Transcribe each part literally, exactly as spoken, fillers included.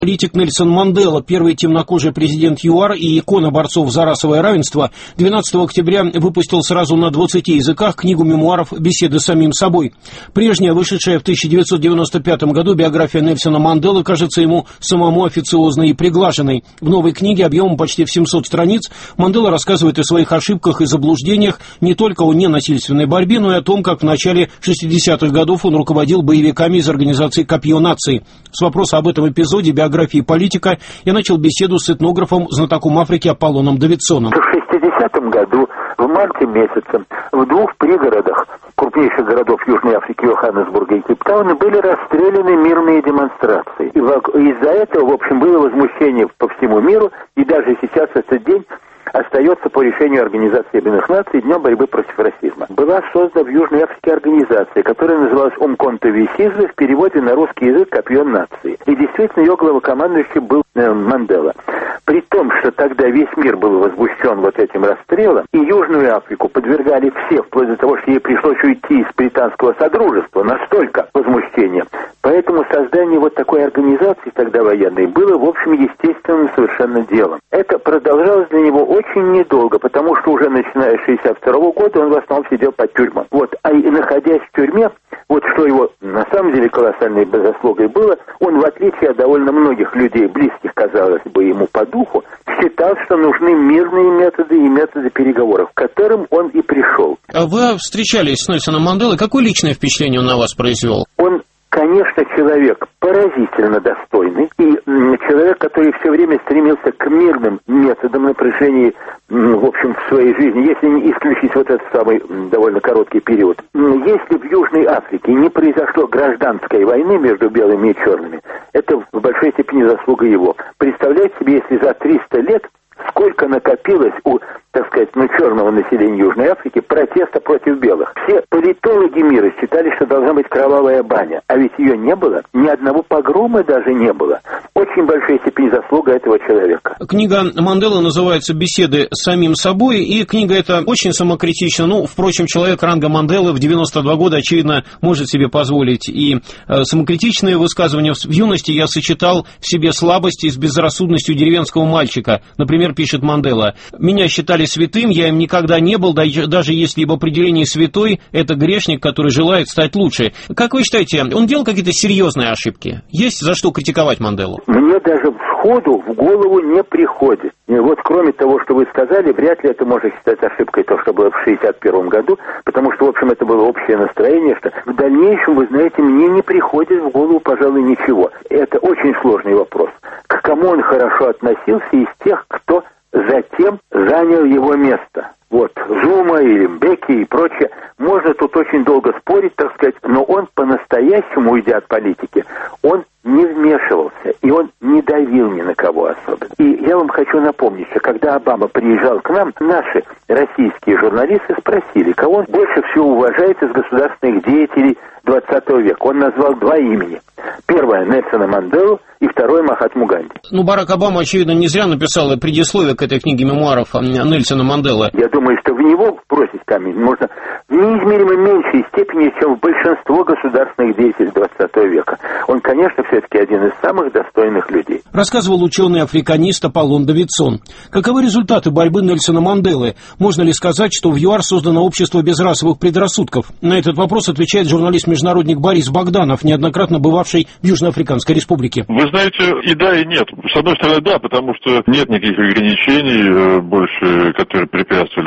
Политик Нельсон Мандела, первый темнокожий президент ЮАР и икона борцов за расовое равенство, двенадцатого октября выпустил сразу на двадцати языках книгу мемуаров «Беседы с самим собой». Прежняя, вышедшая в тысяча девятьсот девяносто пятом году, биография Нельсона Манделы кажется ему самому официозной и приглаженной. В новой книге объемом почти в семьсот страниц Мандела рассказывает о своих ошибках и заблуждениях, не только о ненасильственной борьбе, но и о том, как в начале шестидесятых годов он руководил боевиками из организации «Копье нации». С вопроса об этом эпизоде биографии биографии политика я начал беседу с этнографом, знатоком Африки Аполлоном Давидсоном. В шестидесятом году, в марте месяце, в двух пригородах крупнейших городов Южной Африки, Йоханнесбурга и Кейптауна, были расстреляны мирные демонстрации. И из-за этого, в общем, было возмущение по всему миру, и даже сейчас этот день остается по решению Организации Объединенных Наций Днем борьбы против расизма. Была создана в Южной Африке организация, которая называлась Умконто Весиза, в переводе на русский язык «Копье нации». И действительно ее главокомандующим был э, Мандела. При том, что тогда весь мир был возмущен вот этим расстрелом, и Южную Африку подвергали все, вплоть до того, что ей пришлось уйти из британского содружества, настолько возмущения. Поэтому создание вот такой организации тогда военной было, в общем, естественным совершенно делом. Это продолжалось для него очень недолго, потому что уже начиная с шестьдесят второго года он в основном сидел под тюрьмой. Вот, а и находясь в тюрьме, вот что его на самом деле колоссальной заслугой было, он, в отличие от довольно многих людей, близких, казалось бы, ему по духу, считал, что нужны мирные методы и методы переговоров, к которым он и пришел. А вы встречались с Нельсоном Манделой. Какое личное впечатление он на вас произвел? Он, конечно, человек поразительно достойный и человек, который все время стремился к мирным методам на протяжении, в общем, в своей жизни, если не исключить вот этот самый довольно короткий период. Если в Южной Африке не произошло гражданской войны между белыми и черными, это в большой степени заслуга его. Представляете себе, если за триста лет сколько накопилось у, так сказать, ну, черного населения Южной Африки протеста против белых. Все политологи мира считали, что должна быть кровавая баня, а ведь ее не было, ни одного погрома даже не было. Очень большая степень заслуга этого человека. Книга Манделы называется «Беседы с самим собой», и книга эта очень самокритична. Ну, впрочем, человек ранга Манделы в девяносто два года, очевидно, может себе позволить и э, самокритичные высказывания. В юности я сочетал в себе слабости с безрассудностью деревенского мальчика. Например, пишет Мандела: «Меня считали святым, я им никогда не был, даже если в определении святой это грешник, который желает стать лучше». Как вы считаете, он делал какие-то серьезные ошибки? Есть за что критиковать Манделу? Мне даже сходу в голову не приходит. И вот кроме того, что вы сказали, вряд ли это можно считать ошибкой, то, что было в шестьдесят первом году, потому что, в общем, это было общее настроение, что в дальнейшем, вы знаете, мне не приходит в голову, пожалуй, ничего. Это очень сложный вопрос. К кому он хорошо относился из тех, кто затем занял его место? Вот, Зума или Мбеки и прочее. Можно тут очень долго спорить, так сказать, но он по-настоящему, уйдя от политики, он не вмешивался, и он не давил ни на кого особенно. И я вам хочу напомнить, что когда Обама приезжал к нам, наши российские журналисты спросили, кого он больше всего уважает из государственных деятелей двадцатого века. Он назвал два имени. Первое — Нельсона Манделу, и второе — Махатму Ганди. Ну, Барак Обама, очевидно, не зря написал предисловие к этой книге мемуаров Нельсона Манделы. Я думаю, что в него бросить камень можно в неизмеримо меньшей степени, чем в большинство государственных деятелей двадцатого века. Он, конечно, все-таки один из самых достойных людей. Рассказывал ученый-африканист Аполлон Давидсон. Каковы результаты борьбы Нельсона Манделы? Можно ли сказать, что в ЮАР создано общество без расовых предрассудков? На этот вопрос отвечает журналист-международник Борис Богданов, неоднократно бывавший в Южноафриканской республике. Вы знаете, и да, и нет. С одной стороны, да, потому что нет никаких ограничений больше, которые препятствовали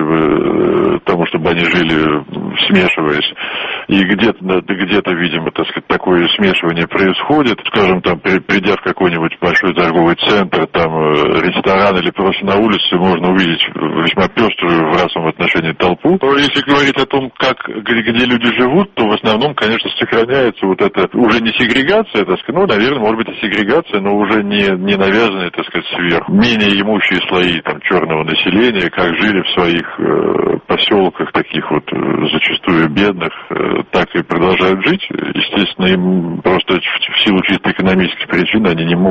бы тому, чтобы они жили, смешиваясь. И где-то, где-то, видимо, так сказать, такое смешивание происходит. Скажем, там, придя в какой-нибудь большой торговый центр, там, ресторан или просто на улице, можно увидеть весьма пеструю в расовом отношении толпу. Но если говорить о том, как, где, где люди живут, то в основном, конечно, сохраняется вот эта уже не сегрегация, так сказать, ну, наверное, может быть, и сегрегация, но уже не, не навязанная, так сказать, сверху. Менее имущие слои там черного населения, как жили в своих э, поселках, таких вот э, зачастую бедных, э, так и продолжают жить. Естественно, им просто в силу чисто экономических причин они не могут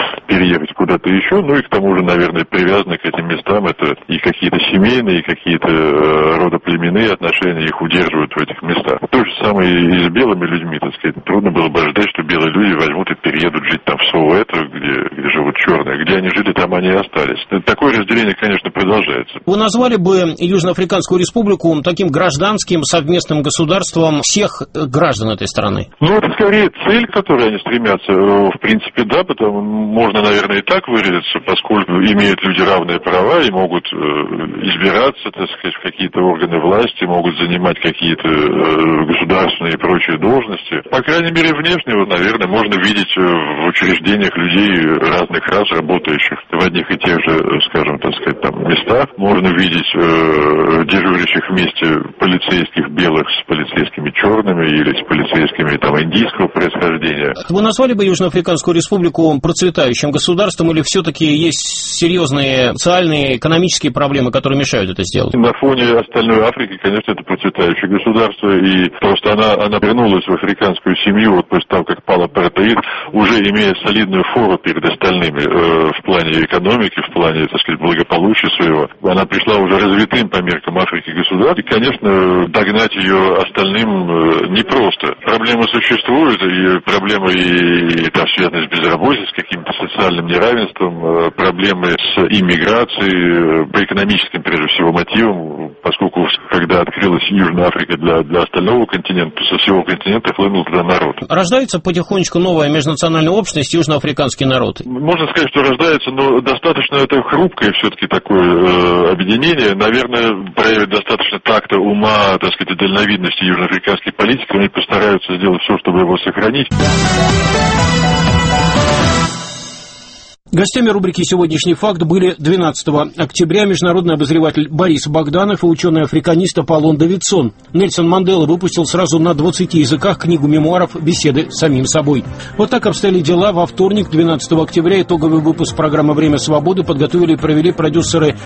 переехать куда-то еще, ну и к тому же, наверное, привязаны к этим местам это и какие-то семейные, и какие-то э, родоплеменные отношения их удерживают в этих местах. То же самое и с белыми людьми, так сказать. Трудно было бы ожидать, что белые люди возьмут и переедут жить там в Соуэтто, где, где живут черные. Где они жили, там они и остались. Такое разделение, конечно, продолжается. Вы назвали бы Южноафриканскую республику таким гражданским совместным государством всех граждан этой страны? Ну, это скорее цель, к которой они стремятся. В принципе, да, потому можно, наверное, и так выразиться, поскольку имеют люди равные права и могут избираться, так сказать, в какие-то органы власти, могут занимать какие-то государственные и прочие должности. По крайней мере, внешне, вот, наверное, можно видеть в учреждениях людей разных рас, работающих в одних и тех же, скажем, так сказать, там, местах. Можно видеть э, дежурящих вместе полицейских белых с полицейскими черными или с полицейскими там индийского происхождения. Вы назвали бы Южноафриканскую республику процветающим государством или все-таки есть серьезные социальные, экономические проблемы, которые мешают это сделать? На фоне остальной Африки, конечно, это процветающее государство, и просто она, она вернулась в африканскую семью вот после того, как пал апартеид, уже имея солидную фору перед остальными э, в плане экономики, в плане, так сказать, благополучия своего. Она пришла уже развитым по меркам Африки государств, и, конечно, догнать ее остальным э, непросто. Проблемы существуют, и проблемы и, и там связаны с безработицей, с каким-то социальным неравенством, э, проблемы с иммиграцией, э, по экономическим, прежде всего, мотивам, поскольку, когда открылась Южная Африка для, для остального континента, со всего континента хлынул туда народ. Рождается потихонечку новая межнациональная общность, южноафриканский народ? Можно сказать, что рождается, но достаточно это хрупкое все-таки такое э, объединение. Наверное, проявит достаточно такта, ума, так сказать, и дальновидности южноафриканской политики. Они постараются сделать все, чтобы его сохранить. Гостями рубрики «Сегодняшний факт» были двенадцатого октября международный обозреватель Борис Богданов и ученый-африканист Аполлон Давидсон. Нельсон Мандела выпустил сразу на двадцати языках книгу мемуаров «Беседы с самим собой». Вот так обстояли дела во вторник, двенадцатого октября. Итоговый выпуск программы «Время свободы» подготовили и провели продюсеры